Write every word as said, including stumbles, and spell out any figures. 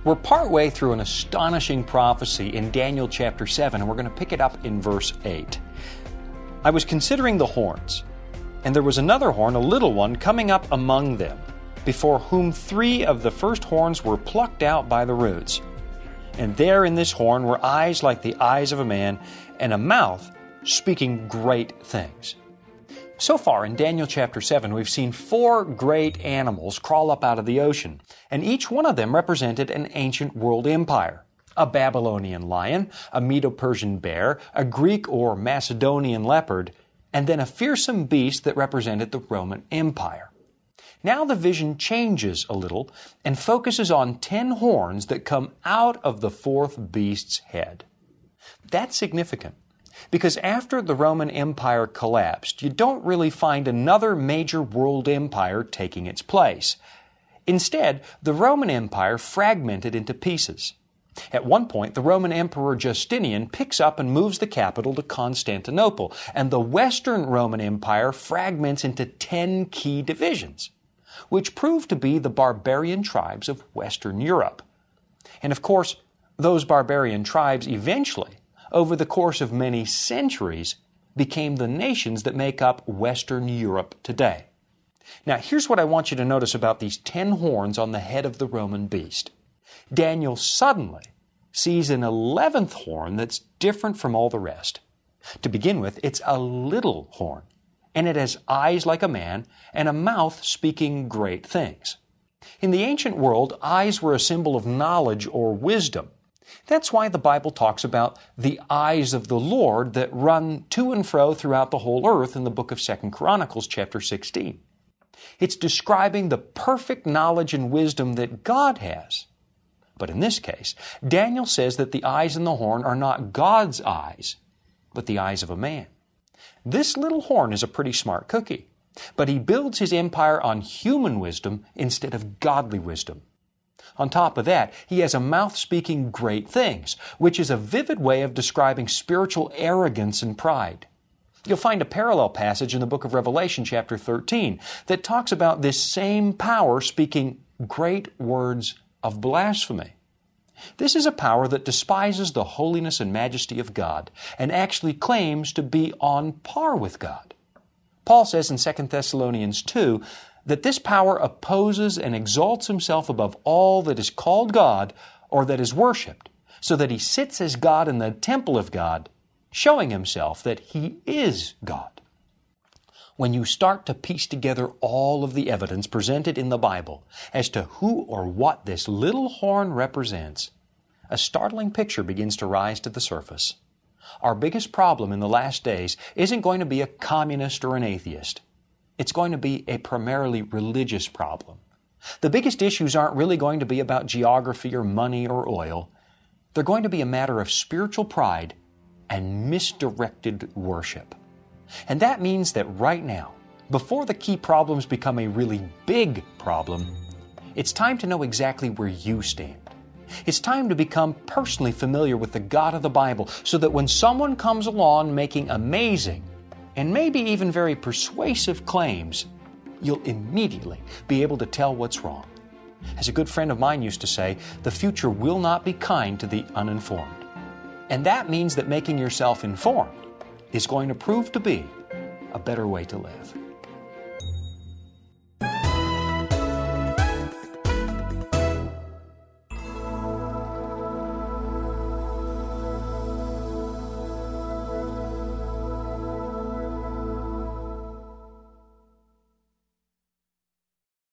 We're partway through an astonishing prophecy in Daniel chapter seven, and we're going to pick it up in verse eight. I was considering the horns, and there was another horn, a little one, coming up among them, before whom three of the first horns were plucked out by the roots. And there in this horn were eyes like the eyes of a man, and a mouth speaking great things. So far in Daniel chapter seven, we've seen four great animals crawl up out of the ocean, and each one of them represented an ancient world empire. A Babylonian lion, a Medo-Persian bear, a Greek or Macedonian leopard, and then a fearsome beast that represented the Roman Empire. Now the vision changes a little and focuses on ten horns that come out of the fourth beast's head. That's significant, because after the Roman Empire collapsed, you don't really find another major world empire taking its place. Instead, the Roman Empire fragmented into pieces. At one point, the Roman Emperor Justinian picks up and moves the capital to Constantinople, and the Western Roman Empire fragments into ten key divisions, which prove to be the barbarian tribes of Western Europe. And of course, those barbarian tribes eventually, over the course of many centuries, became the nations that make up Western Europe today. Now, here's what I want you to notice about these ten horns on the head of the Roman beast. Daniel suddenly sees an eleventh horn that's different from all the rest. To begin with, it's a little horn, and it has eyes like a man and a mouth speaking great things. In the ancient world, eyes were a symbol of knowledge or wisdom. That's why the Bible talks about the eyes of the Lord that run to and fro throughout the whole earth in the book of Second Chronicles chapter sixteen. It's describing the perfect knowledge and wisdom that God has. But in this case, Daniel says that the eyes in the horn are not God's eyes, but the eyes of a man. This little horn is a pretty smart cookie, but he builds his empire on human wisdom instead of godly wisdom. On top of that, he has a mouth speaking great things, which is a vivid way of describing spiritual arrogance and pride. You'll find a parallel passage in the book of Revelation chapter thirteen that talks about this same power speaking great words of blasphemy. This is a power that despises the holiness and majesty of God and actually claims to be on par with God. Paul says in Second Thessalonians two that this power opposes and exalts himself above all that is called God or that is worshipped, so that he sits as God in the temple of God, showing himself that he is God. When you start to piece together all of the evidence presented in the Bible as to who or what this little horn represents, a startling picture begins to rise to the surface. Our biggest problem in the last days isn't going to be a communist or an atheist. It's going to be a primarily religious problem. The biggest issues aren't really going to be about geography or money or oil. They're going to be a matter of spiritual pride and misdirected worship. And that means that right now, before the key problems become a really big problem, it's time to know exactly where you stand. It's time to become personally familiar with the God of the Bible so that when someone comes along making amazing and maybe even very persuasive claims, you'll immediately be able to tell what's wrong. As a good friend of mine used to say, the future will not be kind to the uninformed. And that means that making yourself informed is going to prove to be a better way to live.